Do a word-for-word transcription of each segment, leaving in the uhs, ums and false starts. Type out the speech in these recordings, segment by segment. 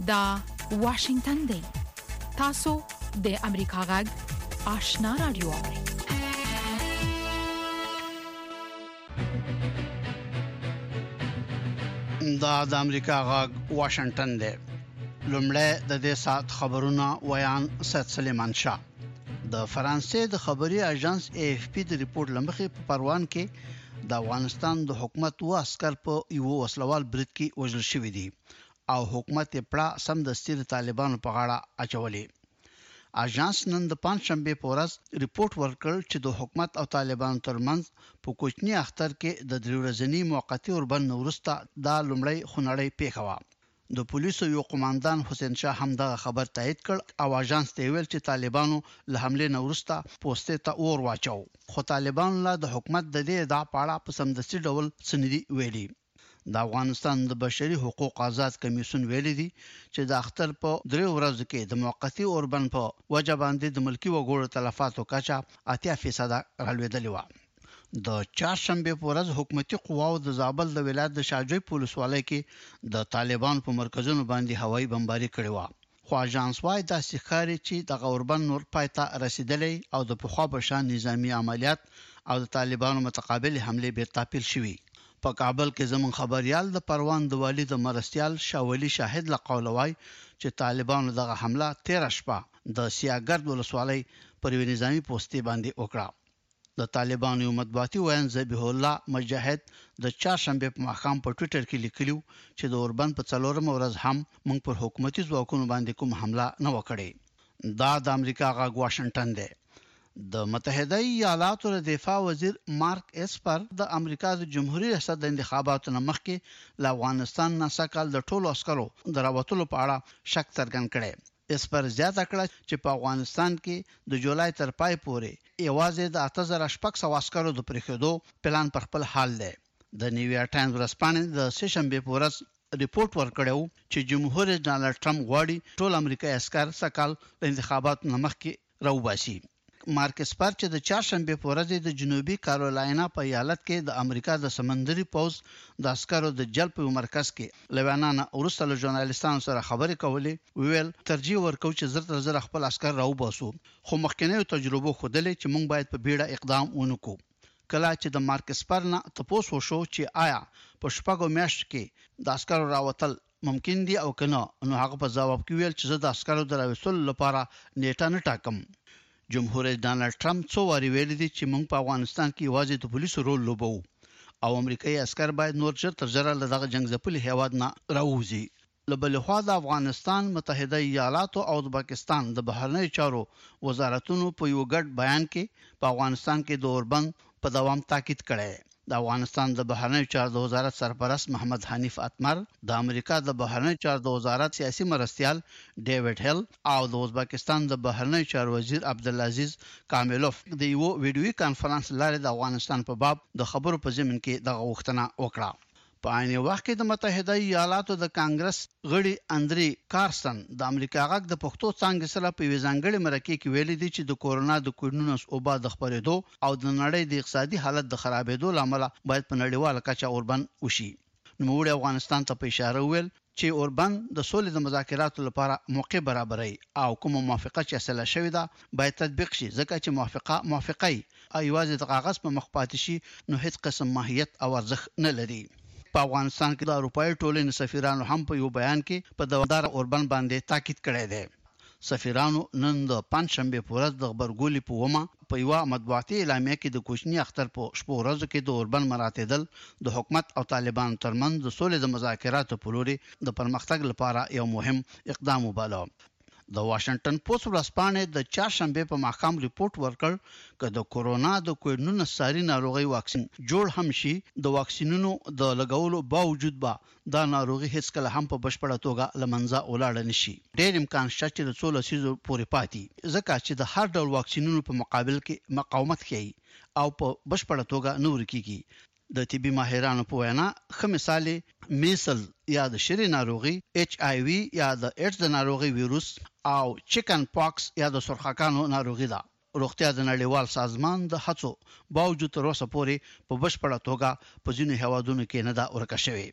دا واشنگتن دی. تاسو د امریکا غږ آشنا رادیو اورئ. دا د امریکا غږ واشنگتن دی. لومړی د دې سات خبرونه ویان سید سلیمان شاه. د فرانسې د خبري اژانس اے اف پی د ریپورت لمخې په پروان کې د افغانستان د حکومت و عسكر په یو وسلوال برید کې وژل شوی دي او حکومت یې پړه سم د ستیر طالبانو په غاړه اچولې. اژانس نن د پنځشنبه په ورځ ریپورت ورکړ چې د حکومت او طالبانو ترمنځ په کوچني اختر کې د درې ورځنی موقتی اوربند نورسته د لومړی خونړی پیښه و. د پولیسو یو قوماندان حسین شاه هم دا خبر تایید کړ او اژانس ته ویل چې طالبانو له حمله نورسته پوسټه ته اور واچو، خو طالبانو له د حکومت د دې دا پاړه په سمدستي ډول سندي ویلي. د افغانستان د بشري حقوق آزاد کمیسیون ویلي دي چې د اختر په درې ورځو کې د موقتی اوربند په وجه باندې د ملکی وګړو تلفاتو کچا اتیا فیصد رالوېدلې و. د چهارشنبه په ورځ حکومتي قواو د زابل د ولایت د شاجوی پولیس والي کې د طالبان په مرکزونو باندې هوایي بمباري کړې و. خو اژانس وايي د سخاري چې د اوربند نور پایته رسیدلې او د پخوا په شان نظامی عملیات او د طالبانو متقابل حمله به تعطیل شوي. په کابل کې زمون خبريال د پروان د والي د مرستيال شاولي شاهد لقول وای چې طالبانو دغه حمله تیر شپه د سیاګرد ولسوالۍ پر نظامی پوسټي باندې وکړه. د طالبانو یو مطبوعاتي ویان ذبیح الله مجاهد د چهارشنبه په ماښام په ټوئیټر کې لیکلیو چې د اوربند په څلورم ورځ هم موږ پر حکومتي ځواکونو باندې کوم حمله نه وکړي. دا د امریکا غږ واشنگټن دی. د متحده ایالاتو د دفاع وزیر مارک اسپر د امریکا د جمهوریت ریاست د انتخاباتو مخکې له افغانستان نه سکهال د ټولو عسکرو د راوتلو په اړه شک څرګند کړي. اسپر زیاته کړه چې په افغانستان کې د جولای تر پای پورې یوازې د اته زره شپږ سوه عسکرو د پریښودو پلان پر خپل حال دی. د نیویارک ټایمز ورځپاڼې د سهشنبه په ورځ ریپورت ورکړیو چې جمهور رئیس ډانلډ ټرمپ غواړي ټول امریکایي عسكر سکهال د انتخاباتو مخکې راوباسي. مارک اسپر چې د چهارشنبه په ورځ د جنوبي کارولاینا په ایالت کې د امریکا د سمندري پوز د عسکرو د جلب مرکز کې لوانانه ورسره له ژورنالیستانو سره خبرې کولې، ویل ترجیح ورکو چې زر تر زر خپل عسكر راوباسو، خو مخکنیو تجربو خوده چې موږ باید په بیړه اقدام ونکړو. کله چې د مارک اسپر نه تاسو وشو چې آیا په شپږو میاشت کې د عسکرو راوتل ممکن دي او کنه، نو هغه په ځواب کې ویل چې زه د عسکرو دراوستلو لپاره نیټه نه ټاکم. جمهور رئیس ډانلډ ټرمپ څو واری ویلي دي چې موږ په افغانستان کې یوازې د پولیسو رول لوبو او امریکایي عسكر باید نور ژر تر ژره له دغه جنگ ځپلي هیواد نه راوځي. له بل خوا د افغانستان، متحده ایالاتو او د پاکستان د بهرنی چارو وزارتونو په یو ګډ بیان کې په افغانستان کې د اوربند په دوام تاکید کړی. د افغانستان د بهرنی چارو د وزارت سرپرست محمد حنیف اتمر، د امریکا د بهرنی چارو د وزارت سیاسي مرستيال ډیوډ هیل او د ازبکستان د بهرنی چارو وزیر عبدالعزیز کاملوف د یو ویډیوي کانفرنس لاره د افغانستان په باب د خبرو په ضمن کې دغه وختنه وکړه. په عین وخت کې د متحده ایالاتو د کانګرس غړي اندري کارسن د امریکا غږ د پښتو څنګه سره په ویزانګړي مرکه کې ویلي دي چې د کورونا د کوډونس او با د خبرېدو او د نړۍ د اقتصادي حالت د خرابېدو لامل باید په نړیواله کچه اوربند وشي. نوموړي افغانستان ته په اشاره ویل چې اوربند د سولې د مذاکراتو لپاره موقع برابري او کوم موافقه چې حاصله شوې ده باید تطبیق شي، ځکه چې موافقه موافقي ایوازې د کاغذ په مخ پاتې شي نو هیڅ قسم ماهیت او ارزښت نه لري. په افغانستان کې د اروپאי ټولنې سفیرانو هم په یو بیان کې په دوامدار اوربند باندې تاکید کړی دی. سفیرانو نن د پنځشنبه په ورځ د خبرګولي په ومه په یو مطبوعاتي اعلامیه کې د کوچني اختر په شپږ ورځو کې د اوربند مراتدل د حکومت او طالبانو ترمنځ د سولې د مذاکراتو په لوري د پرمختګ لپاره یو مهم اقدام وباله. د واشنگټن پوسټ ورځپاڼې د چهارشنبه په ماښام ریپورت ورکړ چې د کورونا د کووډ نولس ساري ناروغي واکسین جوړ هم شي، د واکسینونو د لګولو باوجود با دا ناروغي هیڅ کله هم په بشپړه توګه لمنځه ولاړ نشي. ډېر امکان شته چې د څو لسیزو پورې پاتې، ځکه چې د هر ډول واکسینونو په مقابل کې مقاومت کوي او په بشپړه توګه نور کیږي. د طبي ماهرانو په وینا ښه مثال میسل یا د شری ناروغي، ایچ آی وی یا د ایډز د ناروغي ویروس او چیکن پاکس یا د سرخکانو ناروغي ده. روغتیا د نړیوال سازمان د هڅو باوجود تر اوسه پورې په بشپړه توګه په ځینو هیوادونو کې نه دا ورکه شوې.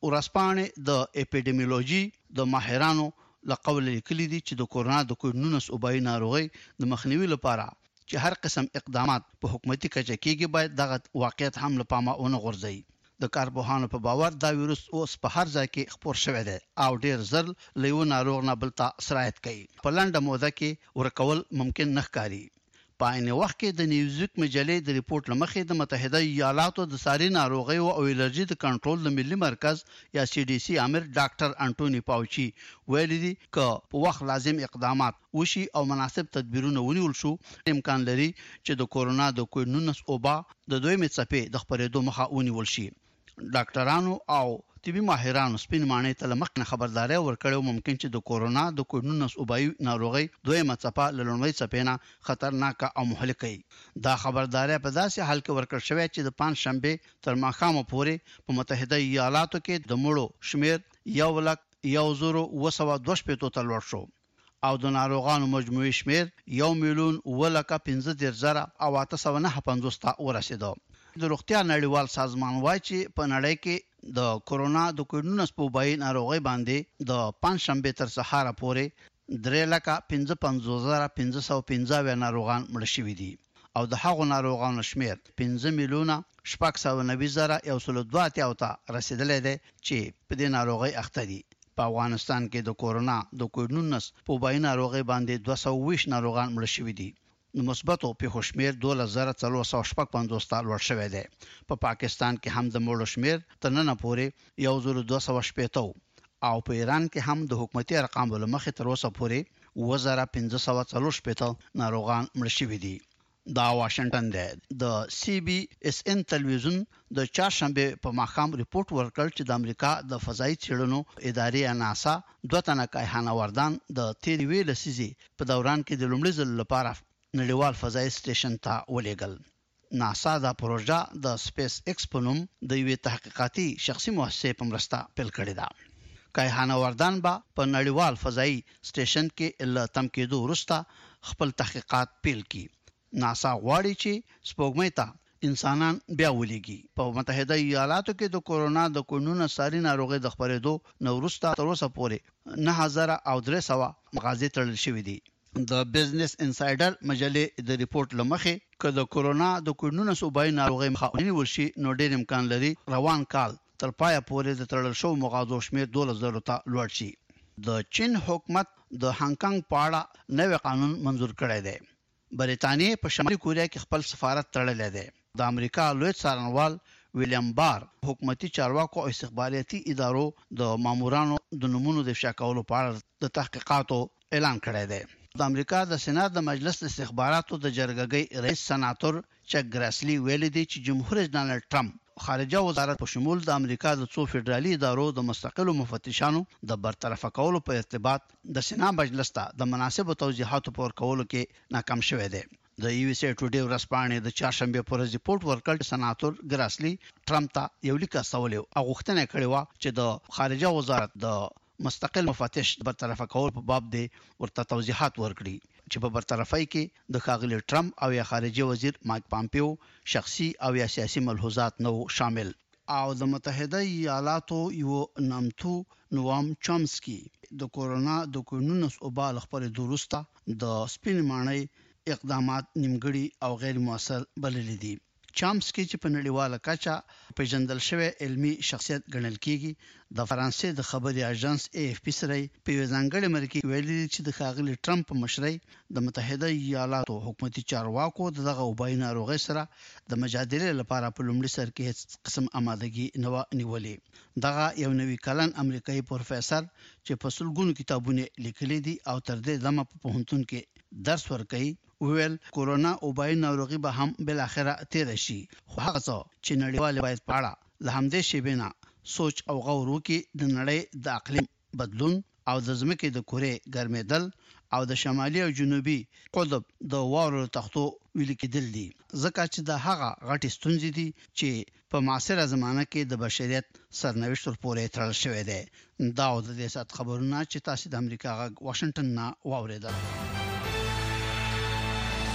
ورسپانې د اپیډیمیولوژي د ماهرانو لقول لیکلي دي چې د کورونا د کووډ نولس وبایي ناروغي د مخنیوي لپاره چې هر قسم اقدامات په حکومتي کچه کېږي باید دغه واقعیت هم له پامه ونه غورځي. د کارپوهانو په باور دا ویروس اوس په هر ځای کې خپور شوی دی او ډیر زر له یو ناروغ نه بل ته سرایت کوي. په لنډه موده کې ورکول ممکن نه ښکاري. په عین وخت کې د نیوزویک مجلې د ریپورت لمخې د متحده ایالاتو د ساري ناروغیو او الرجي د کنټرول د ملي مرکز یا سی ډي سي امر ډاکټر انټونی پاوچي ویلي دي چې په وخت لازم اقدامات وشي او مناسب تدبیرونه ونیول شو امکان لري چې د کورونا د کووډ نولس وبا د دویمې څپې د خپرېدو مخه ونیول شي. ډاکټرانو او طبي ماهرانو سپین مانې ته لمخنه خبرداري ورکړې ممکن چې د کورونا د کووډ نولس وبایي ناروغي دویمه څپه لړنوي څپینا خطرناک او مهلکه. دا خبرداري په داسې حال کې ورکړ شوې چې د پنځ شنبه تر ماښامه پورې په متحده ایالاتو کې د مړو شمیر یو لک یو زرو وسوه دوه شپېته ته لوړ شو او د ناروغانو مجموعي شمیر یو میلیون ولکه پنځه دېرش زره او اته سوه نهه پنځوس ته ورسېدو. د روغتیا نړیوال سازمان وايي چې په نړۍ کې د کورونا د کووډ نولس په وبایي ناروغي باندې د پنځ شنبه تر سهار پورې درې لکه پنځه پنځوس زره پنځه سوه پنځه ناروغان مړ شوي دي او د هغو ناروغانو شمیر پنځه میلیونه شپږ سوه نوي زره یو سل دوه اتیا ته رسیدلی دی چې په دې ناروغي اخته دي. په افغانستان کې د کورونا د کووډ نولس په وبایي ناروغي باندې دوه سوه اووه ناروغان مړ شوي دي. د مثبتو پیښو شمیر دوه زره څلور سوه شپږ پنځوس ته لوړ شوی دی. په پاکستان کې هم د مړو شمیر تر نن پورې یو زر دوه سوه شپېته او په ایران کې هم د حکومتي ارقامو له مخې تر اوسه پورې اووه زره پنځه سوه څلور شپېته ناروغان مړ شوي دي. دا واشنگټن دی. د سی بي اس ان تلویزیون د چهارشنبه په ماښام ریپورت ورکړ چې د امریکا د فضایي څېړنو ادارې ناسا دوه تنه کایهانوردان د تیرې ویلې لسیزې په دوران کې د لومړي ځل لپاره نړیوال فضایي سټیشن ته ولېږل. ناسا دا پروژه د سپیس ایکس په نوم د یوې تحقیقاتي شخصي مؤسسې په مرسته پیل کړې ده. کایهانوردان به په نړیوال فضایي سټیشن کې له تم کېدو وروسته خپل تحقیقات پیل کړي. ناسا غواړي چې سپوږمۍ ته انسانان بیا ولېږي. په متحده ایالاتو کې د کورونا د کووډ نولس ساري ناروغي د خپرېدو نه وروسته تر اوسه پورې نه هزار او درې سوه مغازې تړل شوي دي. د بزنس انسایډر مجلې د ریپورت لمخې چې د کورونا د کووډ نولس وبایي ناروغي مخه ونیول شي نو ډېر امکان لري روان کال تر پایه پورې د تړل شوو مغازو شمیر دوه زره ته لوړ شي. د چین حکومت د هانګ کانګ په اړه نوی قانون منزور کړی دی. بریټانیې په شمالي کوریا کې خپل سفارت تړلی دی. د امریکا لوی څارنوال ویلیام بار حکومتي چارواکو او استخباراتي ادارو د مامورانو د نمونو د افشا کولو په اړه د تحقیقاتو اعلان کړی دی. د امریکا د سېنات د مجلس د استخباراتو د جرګې رئیس سناتور چک ګراسلي ویلي دی چې جمهور رئیس ډانلډ ټرمپ خارجه وزارت په شمول د امریکا د څو فدرالي ادارو د مستقلو مفتشانو د برطرفه کولو په ارتباط د سېنات مجلس ته د مناسبو توضیحاتو په ورکولو کې ناکام شوی دی. د یو اس ای ټوډے ورځپاڼې د چهارشنبه پر ورځ ریپورت ورکړ چې سناتور ګراسلي ټرمپ ته یو لیک استولی او غوښتنه کړې و چې د خارجه وزارت د مستقل مفتش برطرفه کول په باب دی ورته توضیحات ورکړي چې په برطرفۍ کې د ښاغلي ټرمپ او یا خارجه وزیر مایک پامپیو شخصي او یا سیاسي ملحوظات نو شامل. او د متحده ایالاتو یو نامتو نوام چامسکی د کورونا د کووډ نولس وبا خپرېدو وروسته د سپین مانۍ اقدامات نیمګړي او غیر مؤثر بللي دي. چامسکی چې په نړیواله کچه پیژندل شوی علمي شخصیت ګڼل کیږي د فرانسې د خبري اژانس اے اف پی سره په ځانګړي مرکه ویلي چې د ښاغلي ټرمپ په مشرۍ د متحده ایالاتو حکومتي چارواکو دغه وبایي ناروغي سره د مجادلې لپاره په لومړي سر کې هیڅ قسم آمادګي نه و نیولې. دغه یو نوي کلن امریکایي پروفیسور چې په سلګونو کتابونه لیکلي دي او تر دې دمه په پوهنتون کې درس ورکوي ویل کورونا وبایي ناروغي به هم بل اخره تیر شي خو هغه څه چې نړیوال باید پاړه له همدې شی بنا سوچ او غور وکړي د نړۍ د اقلیم بدلون او د ځمکې د کورې ګرمېدل او د شمالي او جنوبي قطب د واورو تختو ویل کېدل دي ځکه چې د هغه غټي ستونزې دي چې په معاصره زمانه کې د بشریت سرنوشت پورې تړل شوی دی. دا د دې سات خبرونه چې تاسو د امریکا غږ واشنگټن نه واوریدل.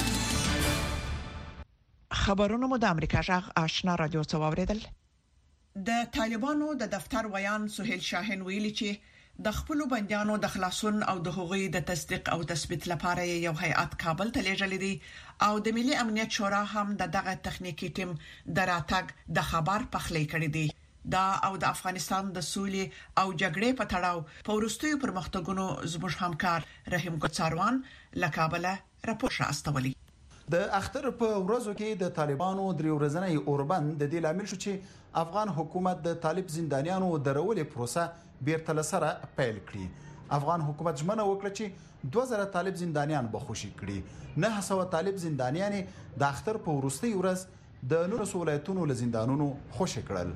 خبرونه مو د امریکا غږ آشنا رادیو څخه واوریدل. د طالبانو د دفتر ویان سهیل شاهین ویلي چې د خپل بنديانو د خلاصون او د هغوی د تصدیق او تثبیت لپاره یو هیئات کابل ته لیږل دي او د ملي امنیت شورا هم د دغه تخنیکی ټیم د راتګ د خبر پخلی کړی دی. دا او د افغانستان د سولې او جګړې په تړاو په ورستیو پرمختګونو زموږ همکار رحیم ګوتساروان له کابل راپور راستولی. د اختر په ورځو کې د طالبانو درې ورځنی اوربند د دې لامل شو چې افغان حکومت د طالب زندانیانو درولې پروسه بیرته لسره پیل کړي. افغان حکومت ژمنه وکړه چې دوه زره طالب زندانیان به خوشي کړي. نه سوه طالب زندانیان د اختر په ورستي ورځ د نورو ولایتونو له زندانونو خوشي کړل.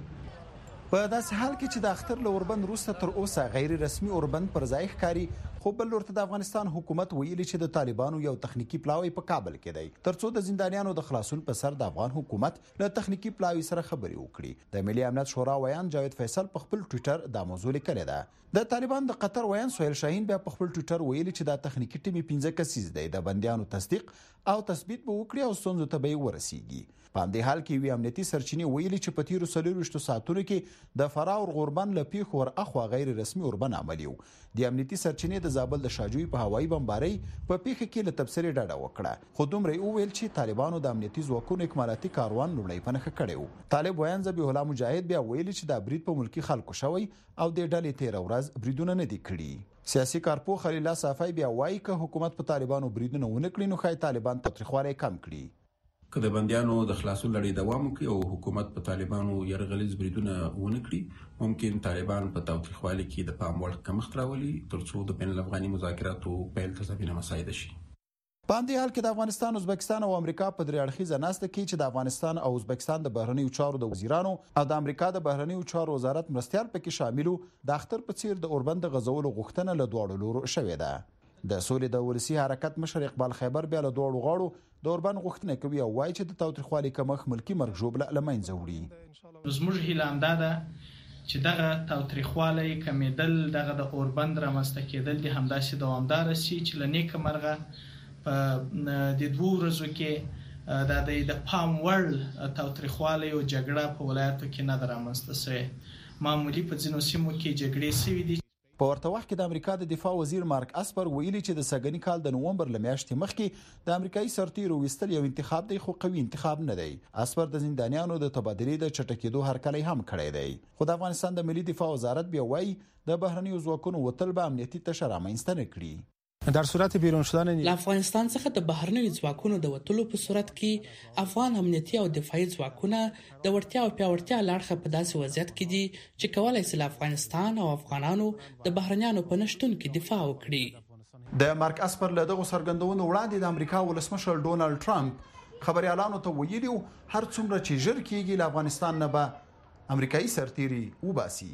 په داسې حال کې چې د اختر له اوربند وروسته تر اوسه غیر رسمي اوربند پر ځای ښکاري، خو بل ورته د افغانستان حکومت ویلي چې د طالبانو یو تخنیکی پلاوی په کابل کې دی ترڅو د زندانیانو د خلاصون په سر د افغان حکومت له تخنیکی پلاوی سره خبري وکړي. د ملي امنیت شورا ویان جاوید فیصل په خپل ټوئیټر دا موضوع لیکلې ده. د طالبان د قطر ویان سهیل شاهین بیا په خپل ټوئیټر ویلي چې د تخنیکی ټیم پنځه کسیز دی، د بنديانو تصدیق او تثبیت به وکړي او ستونزو ته به ورسیږي. په همدې حال کې وی امنیتي سرچینې ویلي چې په تیرو څلورویشتو ساعتونو کې د فراه او غوربند له پیښو ور اخوا غیر رسمي اوربند عملی و. د امنیتي سرچینې د زابل د شاجوی په هوایي بمبارۍ په پیښه کې له تبصرې ډډه وکړه، خو دومره ویل چې طالبانو د امنیتي ځواکونو اکمالاتي کاروان لومړی پنهخه کړی و. طالب ویان ذبیح الله مجاهد بیا ویلي چې د برید په ملکی خلکو شوی او د ډلې تیر ورځ بریدونه نه دي کړي. سیاسي کارپو خلیل الله صافی بیا وایي چې حکومت په طالبانو بریدونه ونه کړي نو خای طالبان تاریخوالي کم کړي. که د بنديانو د خلاصون لړۍ دوام وکړي او حکومت په طالبانو یرغلیز بریدونه ونه کړي، ممکن طالبان په تاوتریخوالي کې د پام وړ کمښت راولي ترڅو د بین الافغاني مذاکراتو پیل ته زمینه مساعده شي. په همدې حال کې د افغانستان، ازبکستان او امریکا په درې اړخیزه ناسته کې چې د افغانستان او ازبکستان د بهرنیو چارو د وزیرانو او د امریکا د بهرنیو چارو وزارت مرستیال پکې شاملو، د اختر په څیر د اوربند غزولو غوښتنه له دواړو لورو شوې ده. د سولې د ولسی حرکت مشر اقبال خیبر بیا له دوړو غاړو د اوربند غوښتنه کوي او وایي چې د تاوتریخوالي کمښت ملکی مرګ ژوبله لمنځه وړي. زموږ هیله همدا ده چې دغه تاوتریخوالي کمیدل، دغه د اوربند رامنځته کېدل دي همداسې دوامدار شي چې له نیکه مرغه په د دوه ورځو کې د د پام وړ تاوتریخوالي او جګړه په ولایتو کې نه رامنځته شوې. معمولی په ځینو سیمو کې جګړې شوې دي. په ورته وخت کې د امریکا د دفاع وزیر مارک اسپر ویلي چې د سګنی کال د نوومبر لمیاشتې مخکې د امریکایي سرتیرو وستل یو انتخاب دی خو قوي انتخاب نه دی. اسپر د زندانیانو د تبادلې د چټکېدو هرکلی هم کړی دی، خو د افغانستان د ملي دفاع وزارت بیا وایي د بهرنیو ځواکونو وتل به امنیتي تشه رامنځته نه کړي. در صورت بیرون شدن له افغانستان څخه د بهرنیو ځواکونو د وټلو په صورت کې افغان امنیتي او دفاعي ځواکونه د ورتیا او پیاوړتیا لاړخه په داسې وضعیت کې دي چې کولای شي افغانستان او افغانانو د بهرنیانو په نشټون کې دفاع وکړي. د مارک اسپر له دغه سرګندونو وړاندې د امریکا ولسمشر ډونالد ټرمپ خبريالانو ته ویلي هر څومره چې ژر کېږي له افغانستان نه به امریکایي سرتیري وباسي.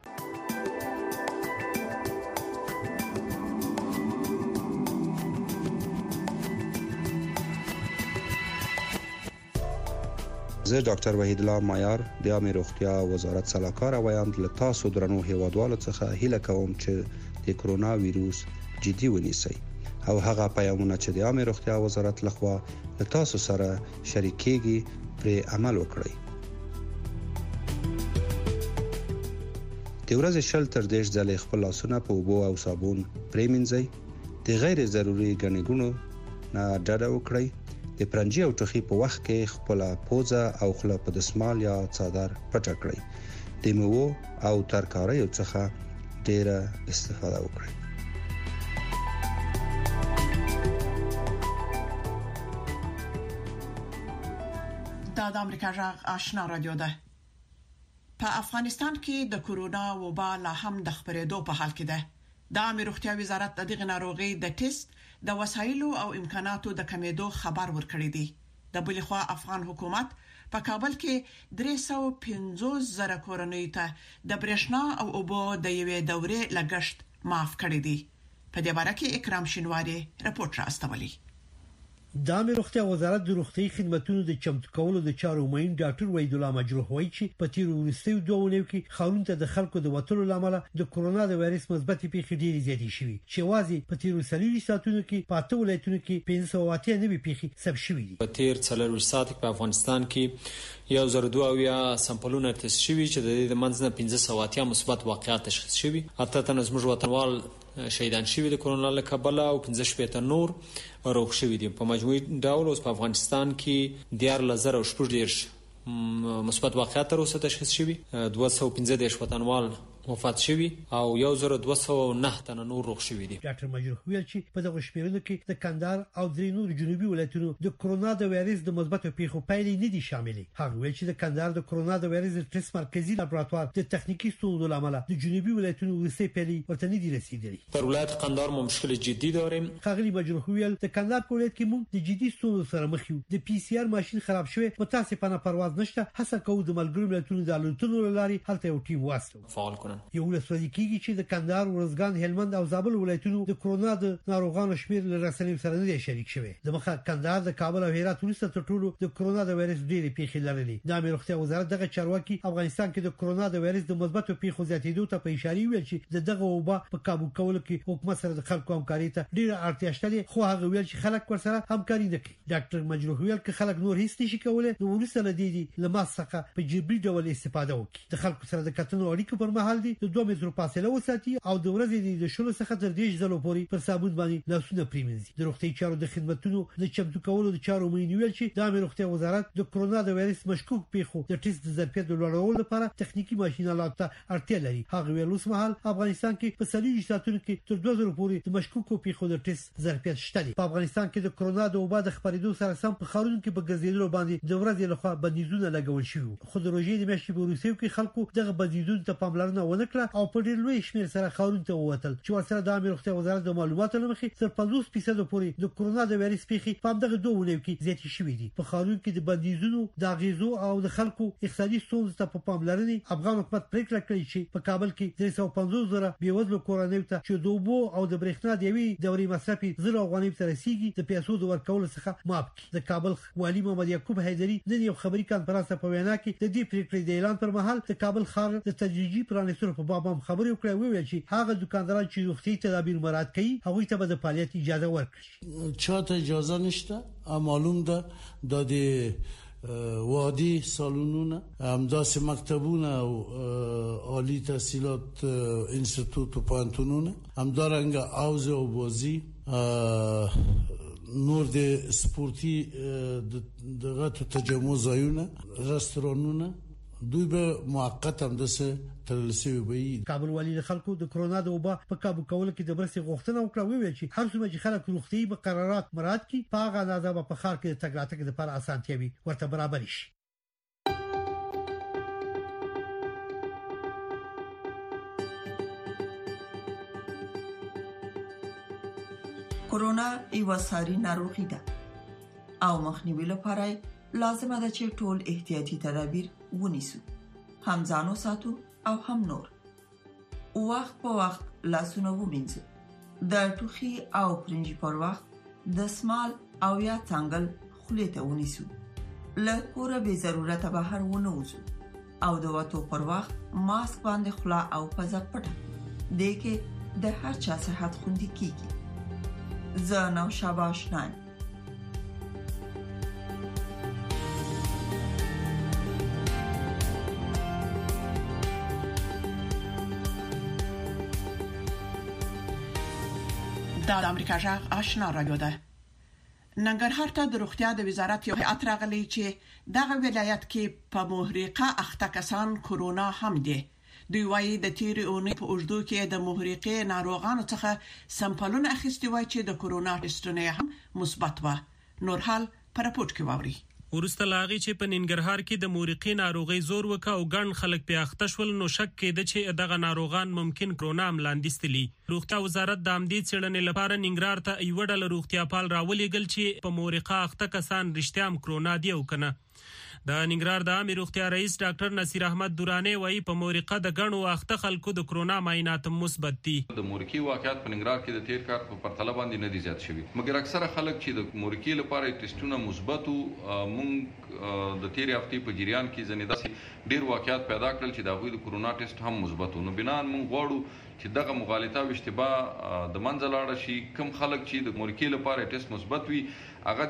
زه ډاکټر وحید الله مایار د عامه روغتیا وزارت سلاکار وایم له تاسو درنو هیوادوالو څخه هیله کوم چې د کرونا وایروس جدي ونیسئ او هغه پیغامونه چې د عامه روغتیا وزارت لخوا له تاسو سره شریکېږي پر عمل وکړئ. د ورځې شل تر دېرش ځلې خپل لاسونه په اوبو او صابون پرېمنځئ. د غیر ضروري ګڼې ګوڼو نه ډډه وکړئ. د پرنجي او ټوخي په وخت کې خپل پوزه او خوله په دسمال یا څادر پټ کړئ. د میوو او ترکاریو څخه ډیره استفاده وکړئ. دا د امریکا غږ آشنا رادیو ده. په افغانستان کې د کورونا وبا لا هم د خبرېدو په حال کې ده. د عامه روغتیا وزارت د دغه ناروغي د ټیسټ د وسایلو او امکاناتو د کمیدو خبر ورکړی دی. د بل خوا افغان حکومت په کابل کې درې سوه پنځوس زره کورنۍ ته د برېښنا او اوبو د یوې دورې لګښت معاف کړی دی. په دې باره کې اکرام شینواری رپورټ راستولی. د عامه روغتیا وزارت د روغتي خدماتو د چمتو کولو د چارو مین ډاکټر وحید الله مجروح وایي چې په تیر ورستیو دوه ونیو کې خاورون ته د خلکو د وټلو لامل د کورونا د وایرس مثبت پیښې ډېرې زیاتې شوې چې وازي په تیر وسلي ساتونو کې پاته ولایتونو کې پنځه سوه اتیا نوي پیښې ثبت شوې دي. په تیر څلور ساعت په افغانستان کې یو زر دوه اویا سمپلونه تست شوي چې د دې منځ نه پنځه سوه اتیا مثبت واقعات تشخیص شوي. اته تن زموږ وطنوال شهیدان شوي د کورونا له کبله او پنځه شپېته نور روغ شوي دي. په مجموعي ډول اوس په افغانستان کې دیارلس زره او شپږ دېرش مثبت واقعات تر اوسه تشخیص شوي. دوه سوه پنځه دېرش وطنوال وفات شوي او یو زر دوه سوه نه تنه نور روغ شوي دي. ډاکټر مجروح ویل چې په دغه شمیرنو کې د کندهار او درې نور جنوبي ولایتونو د کورونا د وایرس د مثبت پیښو پایلې نه دي شاملې. هغه ویل چې د کندهار د کورونا د وایرس د ټیسټ مرکزی لابراتوار د تخنیکی ستونزو لامل د جنوبي ولایتونو ورسې پیلې ورته نه دي رسیدلي. در ولایت قندهار مو مشکل جدي داریم. خغلی مجروح ویل د کندهار په ولایت کې موږ د جدي ستونزو سره مخ یو. د پی سی آر ماشين خراب شوی، متاسفانه پرواز نشته. هڅه کوو د ملګرو ملتونو د الوتنو لاري هلته یو ټیم واستو فعال کړو. یو لسوي کیږي چې د کندهار، ورزګان، هلمند او زابل ولایتونو د کورونا د ناروغانو شمیر له رسنیو سره نه شریک شوی. د مخه کندهار، د کابل او هرات وروسته تر ټولو د کورونا د وایرس ډېرې پیښې لرلې. د عامه روغتیا وزارت دغه چارواکي افغانستان کې د کورونا د وایرس د مثبتو پیښو زیاتېدو ته په اشاره ویل چې دغه وبا په کابو کولو کې حکومت سره د خلکو همکاري ته ډېره اړتیا شته، خو هغه ویل چې خلک ورسره همکاري نه کوي. ډاکټر مجروح ویل چې خلک نور هیڅ نشي کولای نو ورسره لدی له ماسکه په جبري ډول استفاده وکړي. د خلکو سره د کتنو اړیکو پر مهال دي د دوه مترو فاصله وساتي او د ورځې د شلو څخه تر دېرش ځلو پورې پر صابون باندې لاسونه پریمنځي. د روغتي چارو د خدماتو د چمتو کولو د چارو مین ویل چې د عامه روغتیا وزارت د کورونا د وایرس مشکوک پیښو د ټیسټ د ظرفیت لوړولو لپاره تخنیکی ماشینالات ته اړتیا لري. هغه ویل اوس مهال افغانستان کې په سلیج ساتونکو کې تر دوه زره پورې د مشکوکو پیښو د ټیسټ ظرفیت شته. په افغانستان کې د کورونا د وبا د خپرېدو سره سم په خارونو کې په ګرځېدلو باندې د ورځې لخوا بندیزونه لګول شوي. خو د روژې د میاشتې په وروستیو کې خلکو دغه بندیزونو ته پاملرنه ونه کړه او په ډېر لوی شمېر سره خارونو ته ووتل چې ورسره د عامه روغتیا وزارت د معلوماتو لمخې تر پنځوس فیصد پورې د کورونا د وایرس پیښې په دغه دوه ونیو کې زیاتې شوې دي. په خارونو کې د بندیزونو د اغیزو او د خلکو اقتصادي ستونزو ته په پاملرنې افغان حکومت پریکړه کړې چې په کابل کې درې سوه پنځوس زره بېوزلو کورنیو ته چې د اوبو او د برېښنا د یوې دورې مصرف زر افغانۍ ته رسیږي د پیسو د ورکولو څخه معاف کړي. د کابل والي محمد یعقوب حیدري نن یو خبري کانفرنس په وینا کې د دې پریکړې د اعلان پر مهال د کابل ښار د تدریجي پرانیستلو په باب هم خبرې وکړې. ویل چې هغه دکانداران چې روغتي تدابیر مراعات کوي هغوی ته به د فعالیت اجازه ورکړي. چاته اجازه نشته. معلوم ده د وادي سالونونه همداسې مکتبونه او عالی تحصیلات انستیتوت و پانتونونه همدارنګه حوض او بازی نور د سپورتي دغه تجمع ځایونه رستورانونه دوی به موقت هم دسه تللسی وي. کابل والی خلکو د کورونا د وبا په کابو کولو کې د برسي غوښتنه وکړه. ویل چې هر څومره چې خلک روغتي به قرارات مراعات کړي په هغه اندازه په ښار کې د تګ راتګ لپاره اسانتیاوي ورته برابر شي. کورونا یو ساري ناروغي ده او مخنیوي لپاره لازمه ده چې ټول احتیاطي تدابیر ونیسو، هم ځانو ساتو او هم نور. وخت په وخت لاسونه ومینځو. د ټوخي او پرنجي پر وخت د سمال او یا څنګل خولې ته ونیسو. له کوره به ضرورت بهر ونه وځو او د وټو پر وخت ماسک باندې خلا او پزه پټه دې کې د هر چا صحت خوندي کیږي. زه نو شاباش نه د امریکا جغ آشنا رادیو ده. ننګرهار ته د روغتیا د وزارت یو هیئت راغلی چې دغه ولایت کې په محرقه اخته کسان کورونا هم دي. دوی وايي د تیرې اونۍ په اوږدو کې د محرقه ناروغانو څخه سمپلونه اخیستي وای چې د کورونا ټیسټونه هم مثبت و. نور حال پر راپورټ کې واوري. ورسته لاغي چې په ننګرهار کې د مورقي ناروغي زور وکا او ګڼ خلک په اختشول نو شک کېده چې دغه ناروغان ممکن کرونا ملاندستلي. روغتیا وزارت د امدید څېړنې لپاره ننګرهار ته یو ډول روغتیا پال راولېګل چې په مورقه اخته کسان رښتیا هم کرونا دی او کنه. د ننګرهار د عامه روغتیا رئیس ډاکټر نصیر احمد دوراني وایي په مورقه د غنو وخت خلکو د کرونا معاینات مثبت دي. د مورقي واقعیت په ننګرهار کې د تیر کال په پرتله باندې نه دي زیات شوي، مګر اکثره خلک چې د مورقي لپاره ټیسټونه مثبت او مونږ د تیر هفتې په جریان کې ځنې داسې ډیر واقعیت پیدا کړل چې د هغوی د کرونا ټیسټ هم مثبت و. نو بنان مونږ غواړو چې دغه مغالطه او اشتباه د منځه لاړه شي. کم خلک چې د مورقي لپاره ټیسټ مثبت وي هغه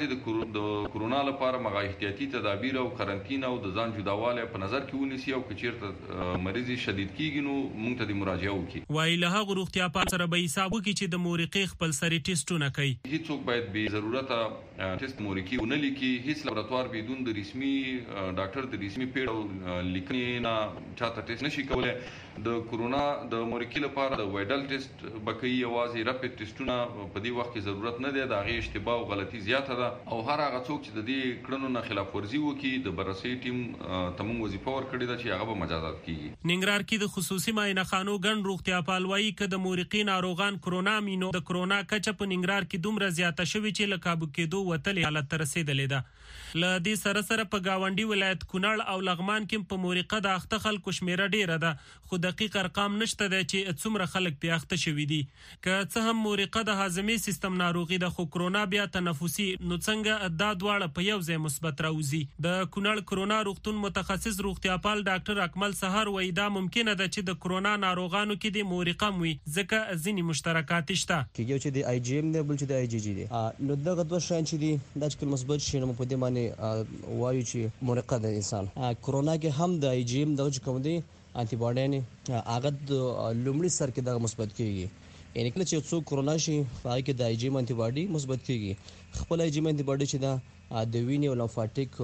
د کرونا لپاره مغا احتیاطي تدابیر او قرنطینه او د ځان جداواله په نظر کې ونیسي او کچیرته مریض شدید کیږي نو موږ ته د مراجعه وکړي. وایي له هغه روغتیا پال سره به حساب وکړي چې د مورقي خپل سری ټیسټونه کوي. هیڅوک باید به ضرورت ټیسټ مورقي ونه لیکي، هیڅ لابراتوار بدون د رسمي ډاکټر د رسمي پیډ او لیکنې نه چاته ټیسټ نشي کولای. د کرونا د مورقي لپاره د وایډل ټیسټ بکې یوازې راپید ټیسټونه په دې وخت کې ضرورت نه دی. د هغې اشتباه او غلطي زیاته ده او هر هغه څوک چې د دې کړنو نه خلاف ورزي وکړي د بررسۍ ټیم ته موږ وظیفه ورکړې ده چې هغه به مجازات کیږي. ننګرهار کې د خصوصي معاینه خانو ګڼ روغتیا پال وایي که د مورقي ناروغان کرونا مینو د کرونا کچه په ننګرهار کې دومره زیاته شوې چې له کابو کېدو وتلې حالت ته رسېدلې ده. له دې سره سره په گاونډي ولایت کونړ او لغمان کې په مورقه د اخته خلکو شمیره ډیره ده، خو دقیق ارقام نشته ده چې څومره خلک په اخته شوي دي. که څه هم مورقه د هاضمې سیستم ناروغي ده خو کرونا بیا تنفسي، نو څنګه دا دواړه په یو ځای مثبت راوځي؟ د کونړ کرونا روغتون متخصص روغتیا پال ډاکټر اکمل سهار وایي دا ممکنه ده چې د کرونا ناروغانو کې د مورقه وي ځکه ځینې مشترکات شته. یو چې د آی جی ایم دی بل چې د آی جی جی دی، نو دغه دوه شیان چې دي دا چې مثبت شي نو په دې باندې وایو چې مورقه د انسان کرونا کې هم د آی جی ایم د کوم دی انټي باډي نه هغه د لومړي سر کې د مثبت کیږي، یعنی کله چې څوک کرونا شي هغه کې د آی جی ایم انټي باډي مثبت کیږي. خپل آی جی ایم انټي باډي چې دا د وینې او لمفاټیک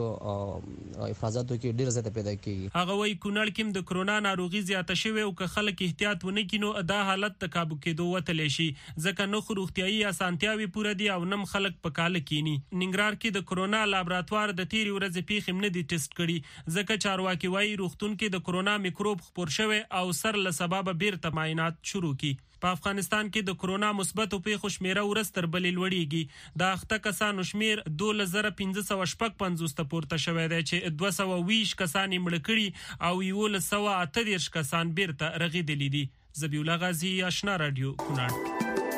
افرازاتو کې ډیر زیاته پیدا کیږي. هغه وایي کونړ کې د کرونا ناروغي زیاته شوې او که خلک احتیاط ونه کړي نو دا حالت د کابو کېدو وتلی شي ځکه نه خو روغتیایي اسانتیاوې پوره دي او نم خلک په کاله کینی. ننګرهار کې د کرونا لابراتوار د تیرې ورځې پیښې نه دي ټیسټ کړي ځکه چارواکي وایي روغتون کې د کرونا میکروب خپور شوی او سر له سببه بیرته معاینات شروع کی. په افغانستان کې د کرونا مثبت پیښو شمیره ورځ تر بلې لوړیږي. د اخته کسانو شمیر دوه زره پنځه سوه شپږ پنځوس ته پورته شوی دی چې دوه سوه ویشت کسان یې مړه کړي او یولس سوه اته دېرش کسان بیرته رغېدلي دي. ذبیح الله غازي، آشنا راډیو، کونړ.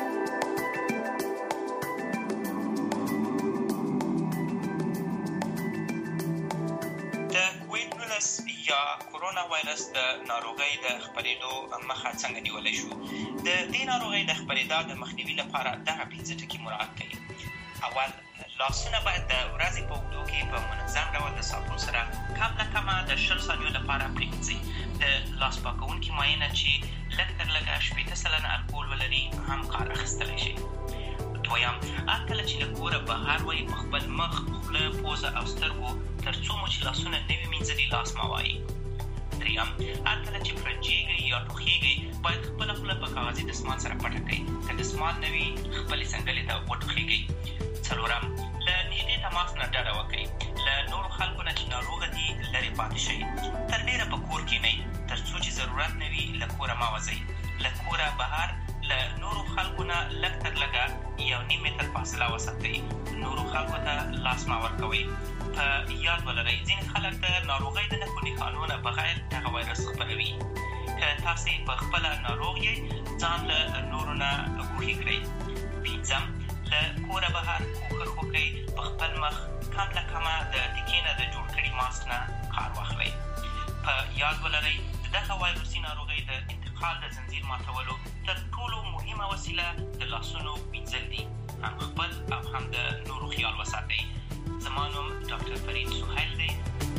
کرونا وایرس د ناروغۍ د خپرېدو مخه څنګه نیولی شو؟ د دې ناروغۍ د خپرېدا د مخنیوي لپاره دغه پنځه ټکي مراعات کړئ. اول، لاسونه باید د ورځې په اوږدو کې په منظم ډول د صابون سره کم له کمه د شل ثانیو لپاره پرېمنځئ. د لاس پاکوونکي معاینه چې لږ تر لږه شپېته سلنه الکول ولري هم کار اخیستلی شي. دویم، هر کله چې له کوره بهر وئ په خپل مخ، خوله، پوزه او سترګو تر څو مو چې لاسونه نه وي مینځلي لاس مه وایئ. دریم، هر کله چې پرنجېږئ یا ټوخېږئ باید خپله خوله په کاغذي دستمال سره پټه کړئ. که دستمال نه وي خپلې څنګلې ته وټوخېږئ. څلورم، له نږدې تماس نه ډډه وکړئ. له نورو خلکو نه چې ناروغه دي لرې پاتې شئ. تر ډېره په کور کښېنئ تر څو چې ضرورت نه وي له کوره مه وځئ. له کوره بهر له نورو خلکو نه لږ تر لږه یو نیم متر فاصله وساتئ. نورو خلکو ته لاس مه ورکوئ. په یاد ولرئ ځینې خلک د ناروغۍ د نښو نښانو نه بغیر دغه وایرس خپروي. که تاسې په خپله ناروغ یې ځان له نورو نه ګوښې کړئ. پنځم، له کوره بهر کوښښ وکړئ په خپل مخ کم له کمه د تکې نه د جوړ کړي ماسک نه کار واخلئ. په یاد ولرئ د دغه وایرسي ناروغۍ د انتقال د زنځیر ماتولو تر ټولو مهمه وسیله د لاسونو مینځل دي. هم خپل او هم د نورو خیال وساتئ. زما نوم ډاکټر فرید سهیل دی.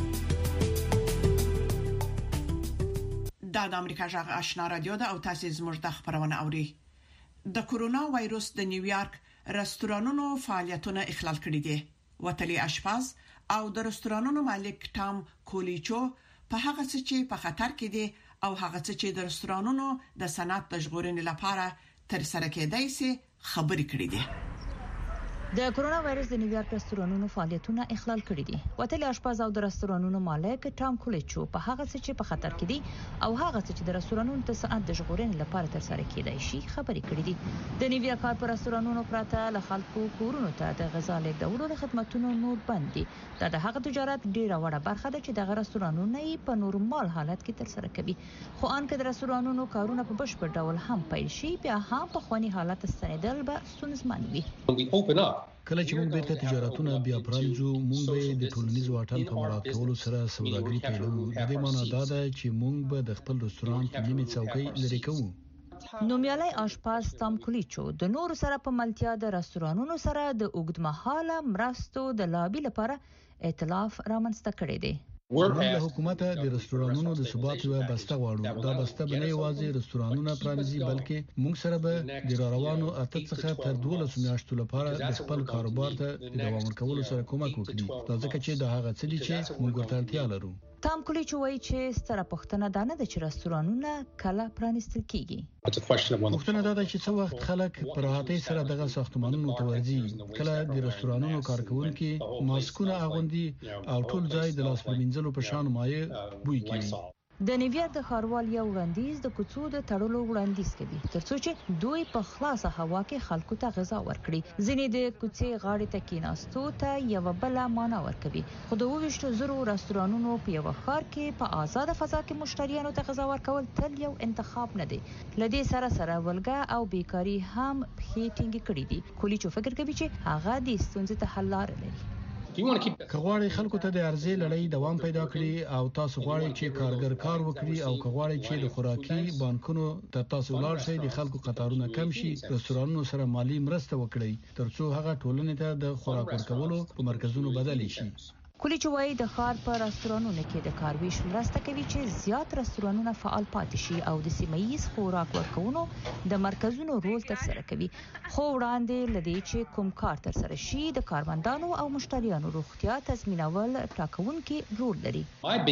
دا د امریکا غږ آشنا رادیو ده او تاسو زموږ د خبرونه اورئ. د کرونا وایرس د نیویارک رستورانونو فعالیتونه اخلال کړي دي. وتلی اشپاز او د رستورانونو مالک ټام کولیچو په هغه څه چې په خطر کې دي او هغه څه چې د رستورانونو د صنعت د ژغورنې لپاره تر سره کېدای شي خبرې کړې دي. د کرونا وایرس د نیویارک رستورانونو فعالیتونه اخلال کړي دي. وتلي اشپز او د رستورانونو مالک ټام کولیچو په هغه څه چې په خطر کې دي او هغه څه چې د رستورانونو د صنعت د ژغورنې لپاره ترسره کېدای شي خبرې کړې دي. د نیویارک ښار په رستورانونو پراته له خلکو کورونو ته د غذا لیږدولو خدماتونو نور بند دي. دا د هغه تجارت ډیره وړه برخه ده چې د رستورانونو یې په نورمال حالت کې ترسره کوي. خو ان کې د رستورانونو کارونه په بشپړ ډول هم پیل شي بیا هم په خواني حالت ستنیدل به ستونزمن وي. کله چې موږ بیرته تجارتونه بیا پرانځو موږ به د ټولنیز واټن په مراعات کولو سره سوداګري پیلوو. د دې معنی دا ده چې موږ به د خپل رستوران نیمه څوکۍ لري کوو. نومیالي آشپز تام کولیچو د نور سره په ملتیا د رستورانونو سره د اوږدمهاله مرستو د لابي لپاره ائتلاف رامنځته کړی دی. موږ له حکومت د رستورانونو د ثبات یو بسته غواړو. دا بسته به نه یوازې رستورانونه پرانیزي بلکې موږ سره به د روانو اته څخه تر دولس میاشتو لپاره د خپل کاروبار ته د دوام ورکولو سره کومک وکړي. دا ځکه چې د هغه څه دي چې موږ ورته اړتیا لرو. تام کولیچو وایي چې ستره پوښتنه دا نه ده چې رستورانونه کله پرانیستل کیږي. پوښتنه دا ده چې څو وخت خلک پر راحتۍ سره دغه ساختمانونو ته ورځي. کله د رستورانونو کارکونکي ماسکونه اغوندي او ټول ځای د لاس پرمینځلو په شان مایع بوی کوي. د نیویارک د ښاروال یو وړاندیز د کوڅو د تړلو وړاندیز کوي ترڅو چې دوی په خلاصه هوا کې خلکو ته غذا ورکړي. ځینې د کوڅې غاړې ته کېناستو ته یو بل معنا ورکوي. خو د ویشتو زرو رستورانونو په یو ښار کې په آزاد فضا کې مشتریانو ته غذا ورکول تل یو انتخاب نه دی. لدې سره سره ولګه او بیکاری هم پخې ټینګې کړې دي. کولیچو فکر کوي چې هغه د ستونزې ته حل لري. که غواړئ خلکو ته د عرضې لړۍ دوام پیدا کړي او تاسو غواړئ چې کارګر کار وکړي او که غواړئ چې د خوراکي بانکونو ته تاسو ولاړ شئ د خلکو قطارونه کم شي رستورانونو سره مالی مرسته وکړئ ترڅو هغه ټولنې ته د خوراک ورکولو په مرکزونو بدل شي. کولیچو وايي د ښار په رستورانونو کې د کارویش مرسته کوي چې زیات رستورانونه فعال پاتې شي او د سیمه‌ییز خوراک ورکونو د مرکزونو رول ترسره کوي. خو وړاندې لدی چې کوم کار ترسره شي د کارمندانو او مشتریانو روغتیا تضمینول ټاکونکي رول لري.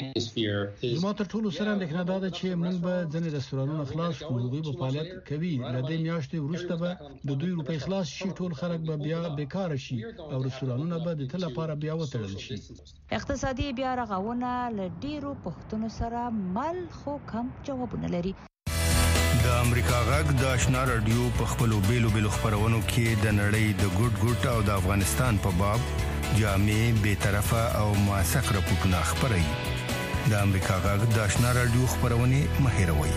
زما تر ټولو سره اندېښنه ده چې موږ به ځینې رستورانونه خلاص کړو. هغوی به فعالیت کوي. له دې میاشتې وروسته به د دوی روپۍ خلاص شي. ټول خلک به بیا بیکاره شي او رستورانونه به د تل لپاره بیا وتړل شي. اقتصادي بیا رغونه له ډیرو پښتنو سره مل خو کم جوابونه لري. د امریکا غږ د آشنا رادیو په خپلو بیلو بیلو خبرونو کې د نړۍ د ګډ ګډ او د افغانستان په باب جامع به طرفه او موثق راپورټونه خبري. د امریکا غږ د آشنا رادیو خبرونه مهیروي.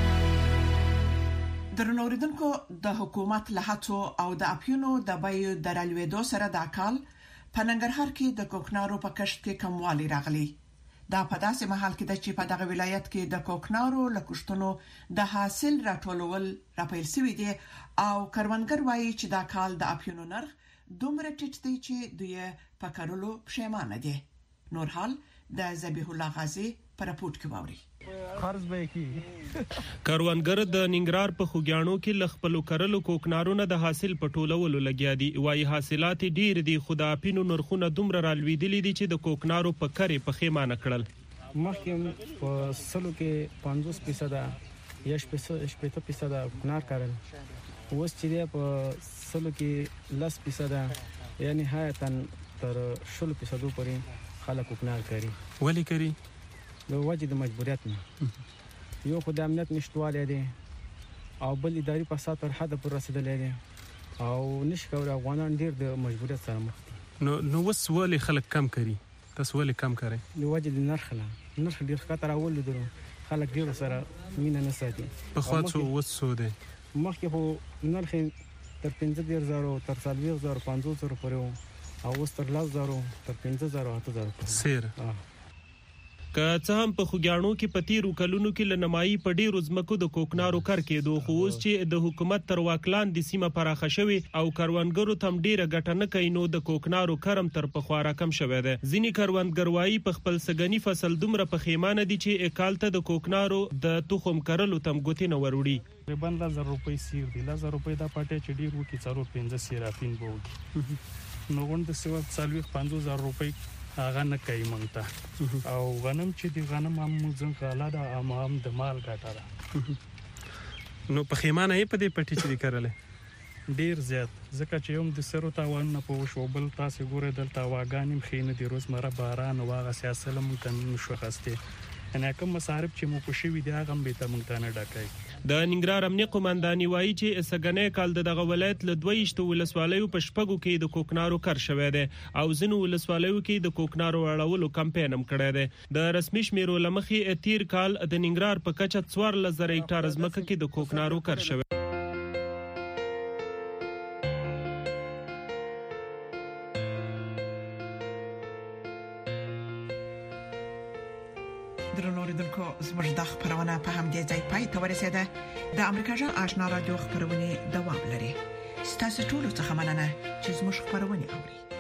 درنوریدونکو د حکومت له هڅو او د اپینو د بیو درالوېدو سره د کال په ننګرهار کې د کوکنارو په کښت کې کموالی راغلی. دا په داسې محل کې د چې په دغه ولایت کې د کوکنارو لکشتونو د حاصل راټولول راپیل شوی دی او کروندګر وایي چې دا کال د اپینو نرخ دومره ټیټ دی چې دوی په کارولو پښیمانه دي. نور حال د ذبیح الله غازی پر راپورټ کې ووري. قرض به کی کاروانګر د ننګرهار په خوګیانو کې لخپلو کرلو کوکنارونه د حاصل پټولولو لګیا دي. وايي حاصلات ډیر دي خو د اپینو نرخونه دومره رالوېدلي دي چې د کوکنارو په کرې په خېمانه کړل. مخکې په سلو کې پنځوس فیصد یا شپږ فیصد کوکنار کارل. اوس چې په سلو کې لس فیصد یعنی نهایتاً تر شلو فیصدو پورې خلک کوکنار کوي. ولی کوي؟ د وجه د مجبوریت نه. یو خو د امنیت نشټوالی دی او بل اداري فساد تر حده پورې رسېدلی دی او نشي کولی. افغانان ډېر د مجبوریت سره مخ دي. نو نو اوس ولې خلک کم کوي؟ تاسو ولې کم کوئ؟ د وجه د نرخ نه. نرخ ډېر ښکته راولېدلو. خلک ډېرو سره مینه نه ساتي. پخوا څو اوس څو دی؟ مخکې خو نرخ تر پنځه دېرش زرو تر څلوېښت زرو پنځوس زرو پورې و او اوس تر لس زرو تر پنځه زرو اته زرو پورې سیر. که څه هم په خوګیانو کې په تیرو کلونو کې له نمایي په ډیرو ځمکو د کوکنارو کار کېدو خو اوس چې د حکومت تر واک لاندې سیمه پراخه شوې او کروندګرو ته هم ډیره ګټه نه کوي نو د کوکنارو کرم تر پخوا راکم شوی دی. ځینې کروندګر وایي په خپل سګني فصل دومره پښیمانه دي چې اکال ته د کوکنارو د تخم کرلو تم ګوتې نه وروړي. تقریبا لس زره روپۍ سیر دي. لس زره روپۍ دا پټۍ چې ډېر وکړي څلور پنځه سیرافین به وکړي نو غونډه سوه څلوېښت پنځوس زره روپۍ هغه نه کوي مونږ ته. او غنم چې دی غنم هم موږ غلا ده هم هم د مال ګټه ده. نو پښیمانه یې په دې پټي چې دی کرلی؟ ډیر زیات ځکه چې یوم د سرو تاوان نه په وشو بل تاسو ګوره دلته واګانیم خینه د روزمره باران واغه سیاست ممکن نشو خسته ان کوم مصارف چې مو کوشي وي دا غم به ته مونږ نه ډکای د ننګرهار امنیه قومنداني وایي چې اسګنې کال دغه ولایت له دویشت ولسوالیو په شپږو کې د کوکنارو کار شوی دی او ځینو ولسوالیو کې د کوکنارو اړولو کمپاین هم کړی دی د رسمي شمیرو لمخې تیر کال د ننګرهار په کچه څوارلس زره هکټار ځمکه کې د کوکنارو کار شوی درنوریدونکو زموږ د خبرونه په همدې ځای پای ته ورسیده د امریکا جان آشنا رادیو خبرونه دوام لري ستاسو ټول څه مننه چې زموږ خبرونه اوري